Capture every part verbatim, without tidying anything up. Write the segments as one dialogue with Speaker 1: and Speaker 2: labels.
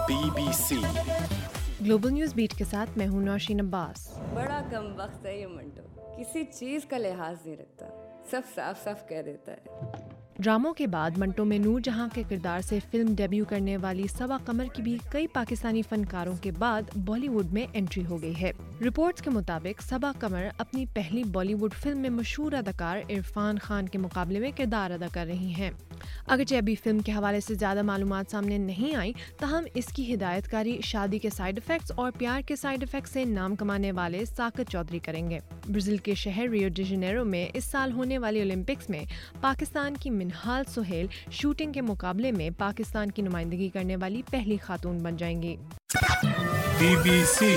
Speaker 1: Be B C
Speaker 2: global news beat کے ساتھ میں ہوں نوشین عباس۔
Speaker 3: بڑا کم وقت ہے یہ منٹو، کسی چیز کا لحاظ نہیں رکھتا، سب صاف صاف کہہ دیتا ہے۔
Speaker 2: ڈراموں کے بعد منٹو میں نور جہاں کے کردار سے فلم ڈیبیو کرنے والی صبا قمر کی بھی کئی پاکستانی فنکاروں کے بعد بالی ووڈ میں انٹری ہو گئی ہے۔ رپورٹس کے مطابق صبا قمر اپنی پہلی بالی ووڈ فلم میں مشہور اداکار عرفان خان کے مقابلے میں کردار ادا کر رہی ہیں۔ اگرچہ ابھی فلم کے حوالے سے زیادہ معلومات سامنے نہیں آئی، تاہم اس کی ہدایت کاری شادی کے سائیڈ افیکٹس اور پیار کے سائیڈ افیکٹس سے نام کمانے والے ساقت چودھری کریں گے۔ برازیل کے شہر ریو ڈی جنیرو میں اس سال ہونے والی اولمپکس میں پاکستان کی منہال سہیل شوٹنگ کے مقابلے میں پاکستان کی نمائندگی کرنے والی پہلی خاتون بن جائیں گی۔
Speaker 1: بی بی سی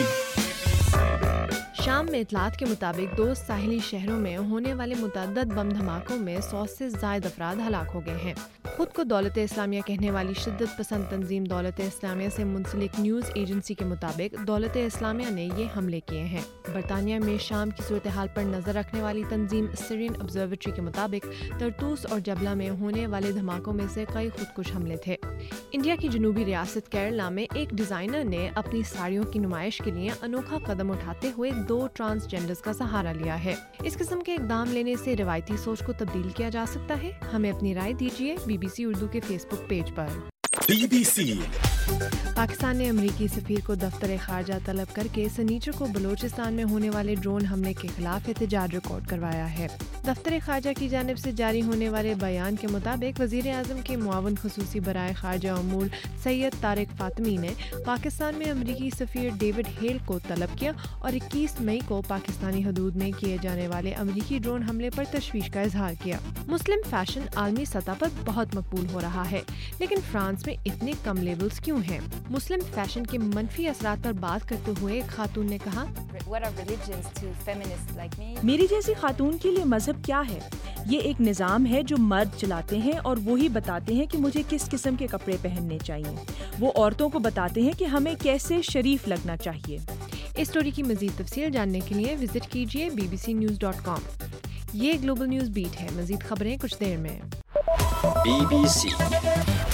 Speaker 2: شام میں اطلاعات کے مطابق دو ساحلی شہروں میں ہونے والے متعدد بم دھماکوں میں سو سے زائد افراد ہلاک ہو گئے ہیں۔ خود کو دولت اسلامیہ کہنے والی شدت پسند تنظیم دولت اسلامیہ سے منسلک نیوز ایجنسی کے مطابق دولت اسلامیہ نے یہ حملے کیے ہیں۔ برطانیہ میں شام کی صورتحال پر نظر رکھنے والی تنظیم سیرین آبزرویٹری کے مطابق طرطوس اور جبلہ میں ہونے والے دھماکوں میں سے کئی خودکش حملے تھے۔ انڈیا کی جنوبی ریاست کیرلا میں ایک ڈیزائنر نے اپنی ساڑیوں کی نمائش کے لیے انوکھا قدم اٹھاتے ہوئے دو ٹرانسجینڈرز کا سہارا لیا ہے۔ اس قسم کے اقدام لینے سے روایتی سوچ کو تبدیل کیا جا سکتا ہے؟ ہمیں اپنی رائے دیجیے بی بی سی اردو کے فیس بک پیج پر۔
Speaker 1: بی بی سی
Speaker 2: پاکستان نے امریکی سفیر کو دفتر خارجہ طلب کر کے سنیچر کو بلوچستان میں ہونے والے ڈرون حملے کے خلاف احتجاج ریکارڈ کروایا ہے۔ دفتر خارجہ کی جانب سے جاری ہونے والے بیان کے مطابق وزیر اعظم کے معاون خصوصی برائے خارجہ امور سید طارق فاطمی نے پاکستان میں امریکی سفیر ڈیوڈ ہیل کو طلب کیا اور اکیس مئی کو پاکستانی حدود میں کیے جانے والے امریکی ڈرون حملے پر تشویش کا اظہار کیا۔ مسلم فیشن عالمی سطح پر بہت مقبول ہو رہا ہے، لیکن فرانس میں اتنے کم لیبلز کیوں ہیں؟ مسلم فیشن کے منفی اثرات پر بات کرتے ہوئے ایک خاتون نے کہا،
Speaker 4: میری جیسی خاتون کے لیے مذہب کیا ہے؟ یہ ایک نظام ہے جو مرد چلاتے ہیں اور وہی بتاتے ہیں کہ مجھے کس قسم کے کپڑے پہننے چاہیے۔ وہ عورتوں کو بتاتے ہیں کہ ہمیں کیسے شریف لگنا چاہیے۔
Speaker 2: اس سٹوری کی مزید تفصیل جاننے کے لیے وزٹ کیجیے B B C news dot com. یہ گلوبل نیوز بیٹ ہے، مزید خبریں کچھ دیر میں۔
Speaker 1: Be B C